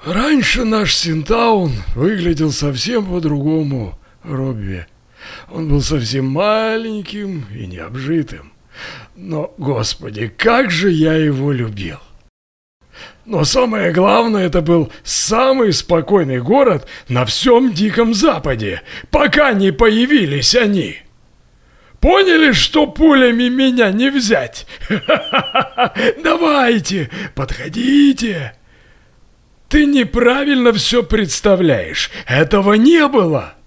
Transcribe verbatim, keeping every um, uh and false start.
Раньше наш Синтаун выглядел совсем по-другому, Робби. Он был совсем маленьким и необжитым. Но, Господи, как же я его любил! Но самое главное, это был самый спокойный город на всем Диком Западе, пока не появились они. Поняли, что пулями меня не взять? Давайте, подходите. Ты неправильно все представляешь. Этого не было.